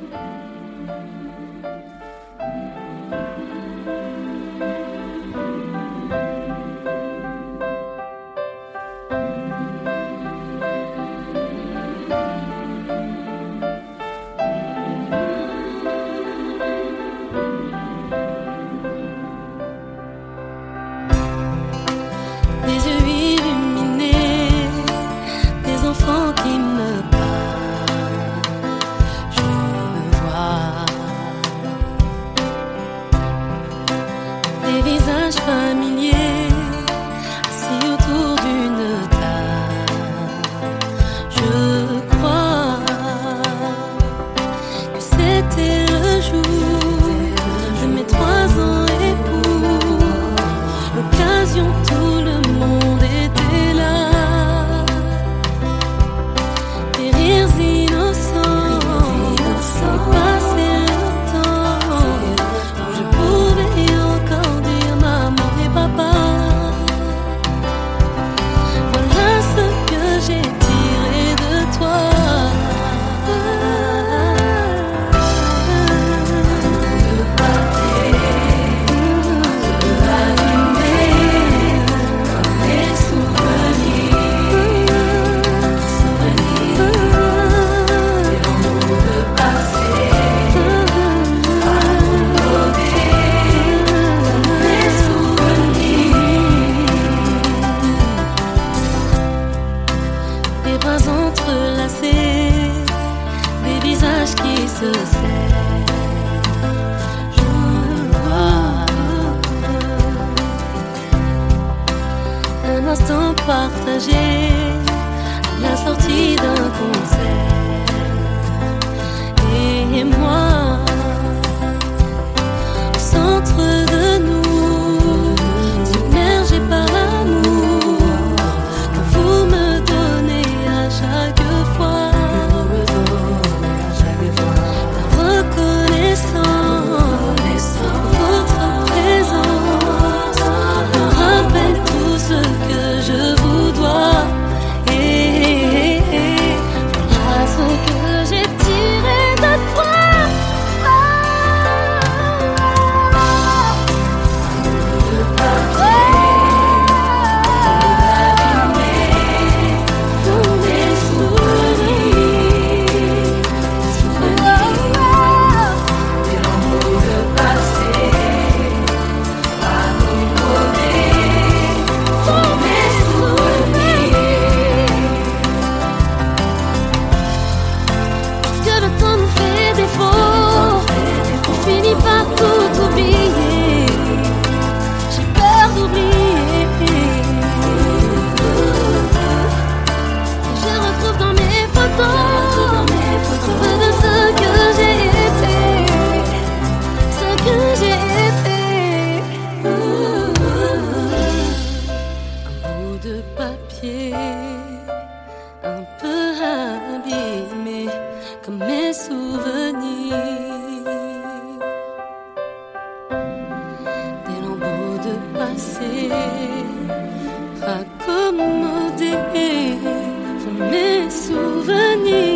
Qui me parle, je me vois des visages familiers assis autour d'une table. Je crois que c'était le jour de mes 3 ans et pour l'occasion tout le monde était là. Des bras entrelacés, des visages qui se serrent. Je vois un instant partagé à la sortie d'un concert. Et moi, au centre de nous, submergé par l'amour que vous me donnez à chaque fois. La reconnaissance, votre présence me rappelle tout ce que je vous dois. Et voilà ce que j'ai tiré de toi. De papier, un peu abîmé comme mes souvenirs, des lambeaux de passé raccommodés font mes souvenirs.